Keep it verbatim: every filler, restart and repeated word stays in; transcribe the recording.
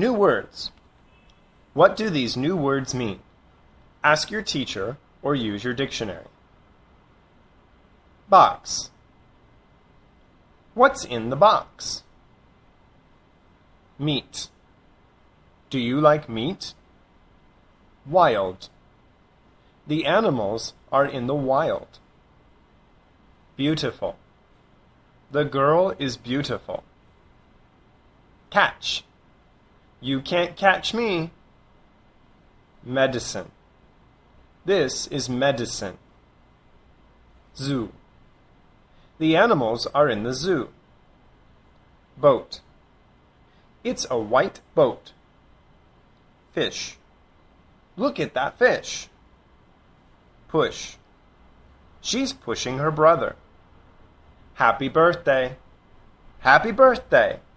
New words. What do these new words mean? Ask your teacher or use your dictionary. Box. What's in the box? Meat. Do you like meat? Wild. The animals are in the wild. Beautiful. The girl is beautiful. Catch. You can't catch me. Medicine. This is medicine. Zoo. The animals are in the zoo. Boat. It's a white boat. Fish. Look at that fish. Push. She's pushing her brother. Happy birthday. Happy birthday.